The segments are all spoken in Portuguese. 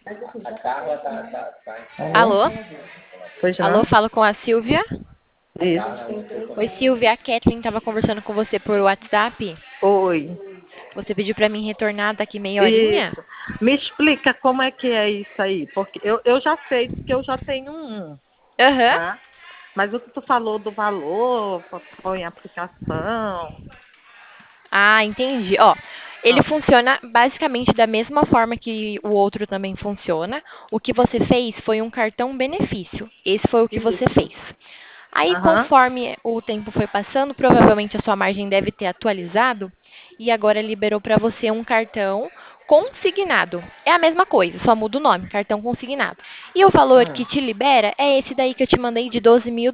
Alô? Alô? Pois Alô, não? falo com a Silvia. Oi, Isso. Silvia, a Kathleen estava conversando com você por WhatsApp. Oi. Você pediu para mim retornar daqui meia horinha? Isso. Me explica como é que é isso aí, porque eu já sei que eu já tenho um, Aham. tá? Mas o que tu falou do valor, põe em aplicação. Ah, entendi. Ó, ele Ah, funciona basicamente da mesma forma que o outro também funciona. O que você fez foi um cartão benefício. Esse foi o que você isso. fez. Aí, Aham. conforme o tempo foi passando, provavelmente a sua margem deve ter atualizado e agora liberou para você um cartão consignado. É a mesma coisa, só muda o nome, cartão consignado. E o valor que Hum. te libera é esse daí que eu te mandei de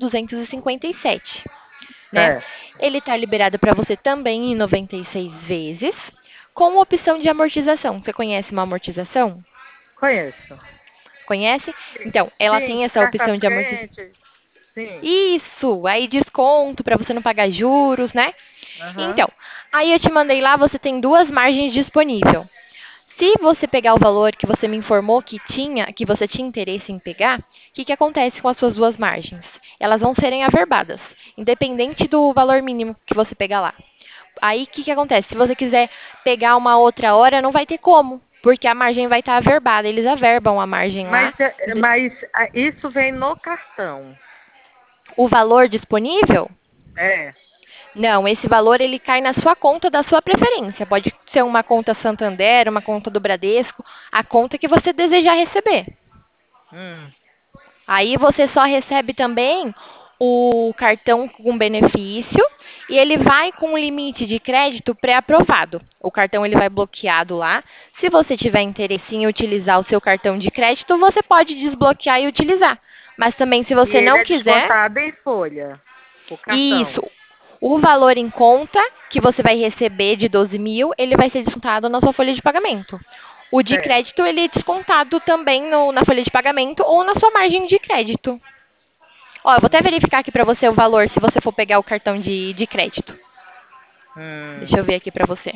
12.257, né? É. Ele está liberado para você também em 96 vezes, com opção de amortização. Você conhece uma amortização? Conheço. Conhece? Então, ela Sim, tem de essa trás pra opção de amortização. frente. Sim. Isso, aí desconto para você não pagar juros, né? Aham. Então, aí eu te mandei lá, você tem duas margens disponíveis. Se você pegar o valor que você me informou que tinha, que você tinha interesse em pegar, o que, que acontece com as suas duas margens? Elas vão serem averbadas, independente do valor mínimo que você pegar lá. Aí, o que, que acontece? Se você quiser pegar uma outra hora, não vai ter como, porque a margem vai estar averbada. Eles averbam a margem Mas, lá. isso vem no cartão. O valor disponível. É. Não, esse valor ele cai na sua conta da sua preferência. Pode ser uma conta Santander, uma conta do Bradesco, a conta que você desejar receber. Hum. Aí você só recebe também o cartão com benefício e ele vai com um limite de crédito pré-aprovado. O cartão ele vai bloqueado lá. Se você tiver interesse em utilizar o seu cartão de crédito, você pode desbloquear e utilizar. Mas também se E você ele não é quiser, descontado em folha, o isso. cartão. O valor em conta que você vai receber de 12 mil, ele vai ser descontado na sua folha de pagamento. O de Certo. crédito, ele é descontado também na folha de pagamento ou na sua margem de crédito. Ó, eu vou até Hum. verificar aqui para você o valor se você for pegar o cartão de crédito. Hum. Deixa eu ver aqui para você.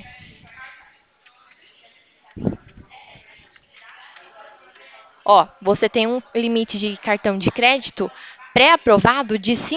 Ó, você tem um limite de cartão de crédito pré-aprovado de R$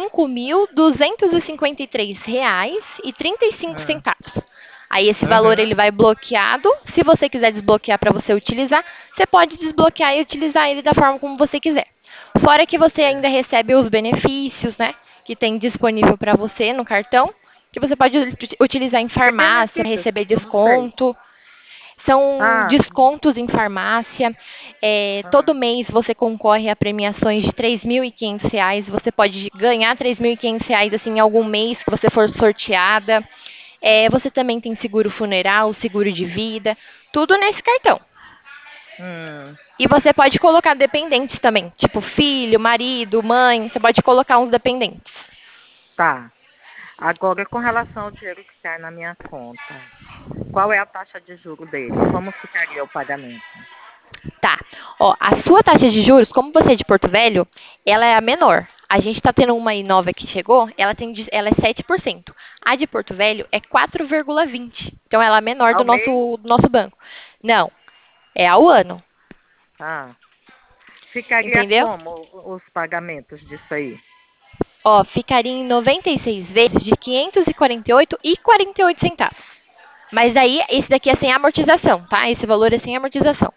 5.253,35. Hum. Aí esse valor Uhum. ele vai bloqueado. Se você quiser desbloquear para você utilizar, você pode desbloquear e utilizar ele da forma como você quiser. Fora que você É. ainda recebe os benefícios, né, que tem disponível para você no cartão, que você pode utilizar em Que farmácia, benefícios? receber Eu não sei. desconto. São Ah, descontos em farmácia. Todo ah, mês você concorre a premiações de R$ 3.500. Você pode ganhar R$ 3.500 assim, em algum mês que você for sorteada. Você também tem seguro funeral, seguro de vida, tudo nesse cartão. hum, E você pode colocar dependentes também, tipo filho, marido, mãe. Você pode colocar uns dependentes. tá. Agora, com relação ao dinheiro que cai na minha conta, qual é a taxa de juro dele? Como ficaria o pagamento? Tá. Ó, a sua taxa de juros, como você é de Porto Velho, ela é a menor. A gente está tendo uma aí nova que chegou, ela é 7%. A de Porto Velho é 4,20. Então ela é a menor Ao mês? do nosso banco. Não, é ao ano. Ah, ficaria Entendeu? como os pagamentos disso aí? Ó, ficaria em 96 vezes de 548,48 centavos. Mas aí, esse daqui é sem amortização, tá? Esse valor é sem amortização.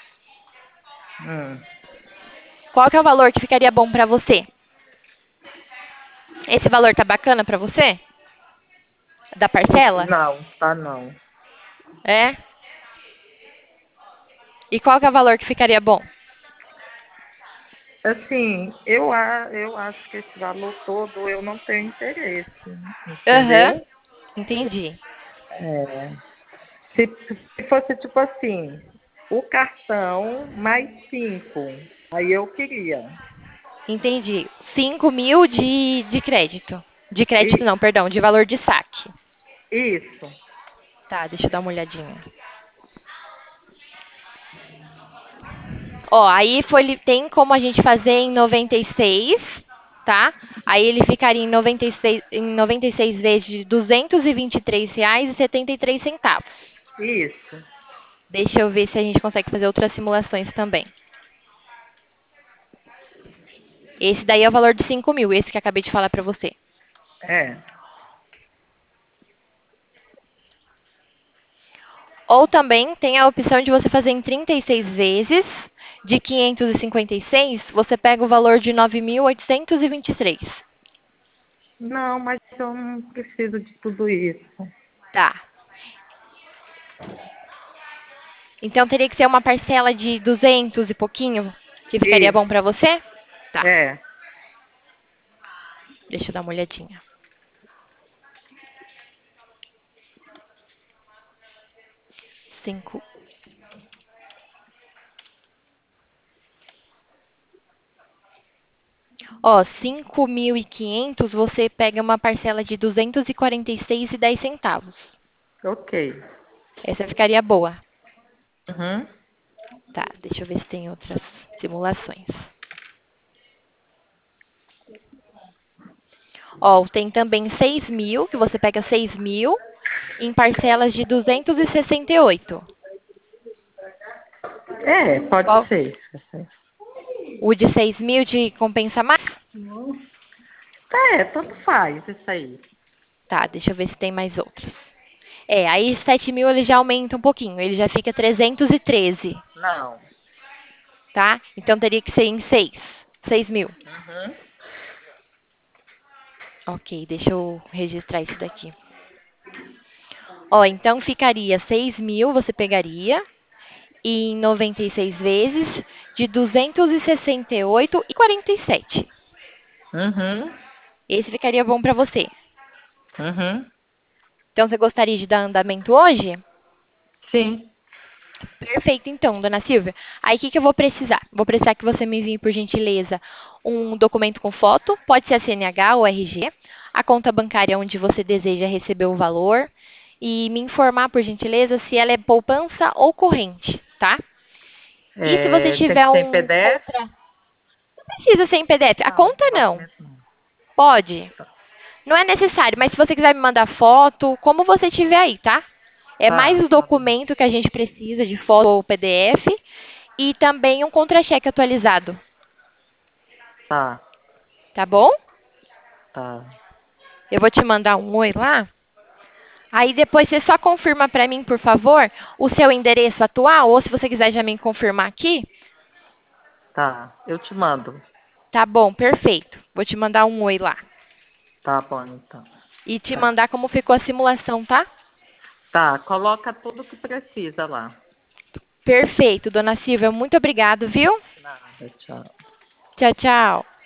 Hum, Qual que é o valor que ficaria bom para você? Esse valor tá bacana para você? Da parcela? não, tá não. É? E qual que é o valor que ficaria bom? Assim, eu acho que esse valor todo eu não tenho interesse, Aham, entendeu? entendi. É, se fosse tipo assim, o cartão mais 5, aí eu queria. Entendi. 5 mil de crédito. De crédito não, Isso, perdão, de valor de saque. isso, Tá, deixa eu dar uma olhadinha. Ó, aí foi, tem como a gente fazer em 96, tá? Aí ele ficaria em 96 vezes de R$ 223,73. isso. Deixa eu ver se a gente consegue fazer outras simulações também. Esse daí é o valor de 5 mil, esse que eu acabei de falar para você. É. Ou também tem a opção de você fazer em 36 vezes, de 556, você pega o valor de 9.823. Não, mas eu não preciso de tudo isso. Tá. Então teria que ser uma parcela de 200 e pouquinho, que ficaria bom Isso. para você? Tá. É. Deixa eu dar uma olhadinha. Cinco. Ó, 5.500 você pega uma parcela de 246,10 centavos. Ok. Essa ficaria boa. Uhum. Tá, deixa eu ver se tem outras simulações. Ó, tem também 6 mil, que você pega 6 mil em parcelas de 268. É, pode Qual? ser. O de 6 mil te compensa mais? É, tanto faz isso aí. Tá, deixa eu ver se tem mais outros. É, aí 7 mil ele já aumenta um pouquinho, ele já fica 313, Não. tá? Então teria que ser em 6. 6 mil. Uhum. Ok, deixa eu registrar isso daqui. Ó, então ficaria 6 mil, você pegaria, e em 96 vezes, de 268,47. Uhum. Esse ficaria bom para você. Uhum. Então, você gostaria de dar andamento hoje? Sim. Perfeito, então, dona Silvia. Aí, o que eu vou precisar? Vou precisar que você me envie, por gentileza, um documento com foto, pode ser a CNH ou RG, a conta bancária onde você deseja receber o valor e me informar, por gentileza, se ela é poupança ou corrente, tá? E se você É, tem tiver que ser em um PDF? contra... Não precisa ser em PDF. A Não, conta não. documento não. Pode. Tá. Não é necessário, mas se você quiser me mandar foto, como você tiver aí, tá? É mais Tá, o tá bom. documento que a gente precisa de foto ou PDF e também um contra-cheque atualizado, Tá, tá bom? tá. Eu vou te mandar um oi lá. Aí depois você só confirma para mim, por favor, o seu endereço atual, ou se você quiser já me confirmar aqui, Tá, eu te mando. tá bom, perfeito. Vou te mandar um oi lá. Tá bom, então. E te Tá. mandar como ficou a simulação, tá? Tá, coloca tudo que precisa lá. Perfeito, dona Silvia. Muito obrigado, viu? Nada, tchau. Tchau, tchau.